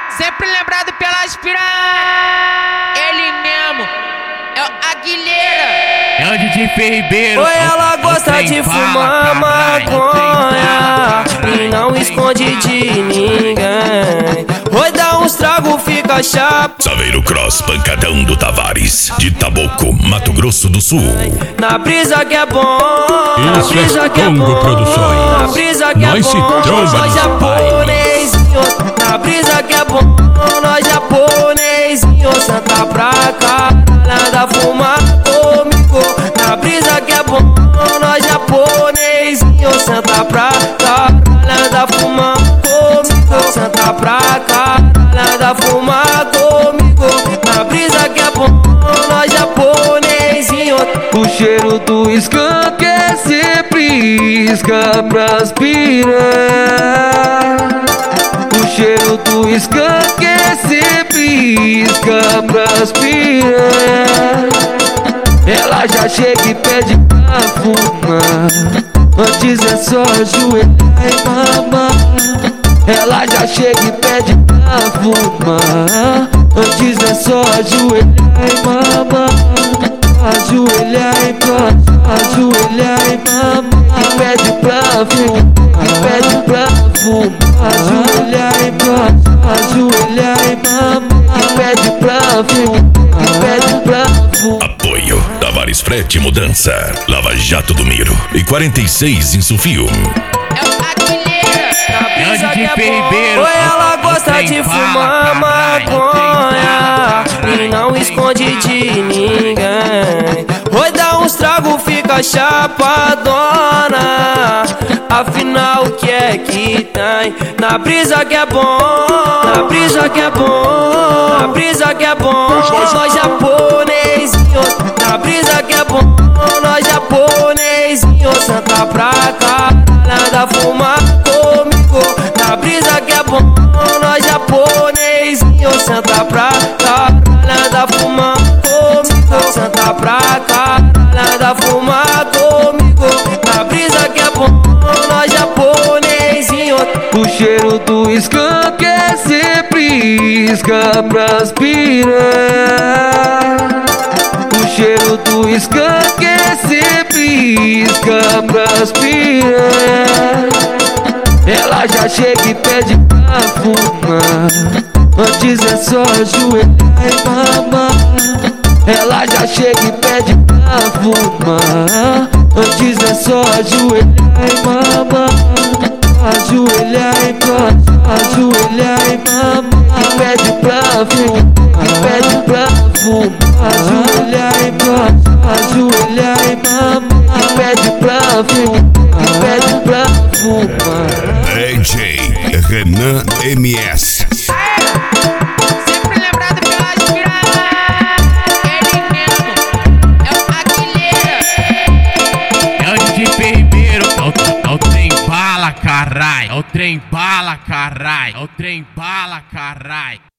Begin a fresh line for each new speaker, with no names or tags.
Sempre lembrado pelas piranhas. Ele mesmo é o Aguilera.
É o DJ Ferribeiro.
Oi, ela gosta de fumar maconha e não esconde de ninguém. Oi, dá uns trago, fica chapa.
Saveiro Cross, pancadão do Tavares, de Taboco, Mato Grosso do Sul.
Na brisa que é bom, na
Isso
brisa
é
que é
Congo
bom,
Produções.
na brisa que é
Nós se
bom,
tromba
nós
nos
japonesinhos. Na brisa que é bom, nós japonesinhos. Senta pra cá, nada fumar comigo. Na brisa que é bom, nós japonesinhos. Senta pra cá, nada fumar comigo. Senta pra cá, nada fumar comigo. Na brisa que é bom, nós japonesinhos. O cheiro do skunk é sempre isca pras piranha. O cheiro do skunk é sempre isca pras piranha. Ela já chega e pede pra fumar, antes é só ajoelhar e mamar. Ela já chega e pede pra fumar, antes é só ajoelhar e mamar. Ajoelhar e mamar, ajoelhar e mamar. E pede pra fumar, e pede pra fumar. Ajoelhar e mamar, ajoelhar e mamar. E pede pra fumar, e pede pra fumar.
Apoio Tavares Frete e Mudança, Lava Jato do Miro e 46 em Sufio.
É o Aguilera.
Na brisa
DJ
que é bom.
Ferribeiro.
Oi, ela gosta
Trem
de
bala,
fumar
caralho.
maconha
Trem
e não esconde de ninguém. Oi, dá uns trago, fica chapadona. Afinal, o que é que tem? Na brisa que é bom, na brisa que é bom, na brisa que é bom, nós japonesinhos. Na brisa que é bom, nós japonesinhos. Senta pra cá, nada fumar comigo. Na brisa que é bom, nós japonesinhos. Senta pra cá, nada fumar comigo. Senta pra cá, nada fumar comigo. Na brisa que é bom, nós japonesinhos. O cheiro do skunk é sempre isca pras piranha. O cheiro do skunk é sempre isca pras piranha. Ela já chega e pede pra fumar, antes é só ajoelhar e mamar. Ela já chega e pede pra fumar, antes é só ajoelhar e mamar. Ajoelhar e mamar, ajoelhar e mamar. E pede pra fumar, e pede pra fumar. Ajoelhar e mamar, ajoelhar e mamar. E pede pra fumar, e pede pra fumar.
DJ Renan MS.
Sempre lembrado pelas piranhas. Ele mesmo é o Aguilera.
É o DJ Ferribeiro. É o trem bala, caralho. É o trem bala, caralho. É o trem bala, caralho.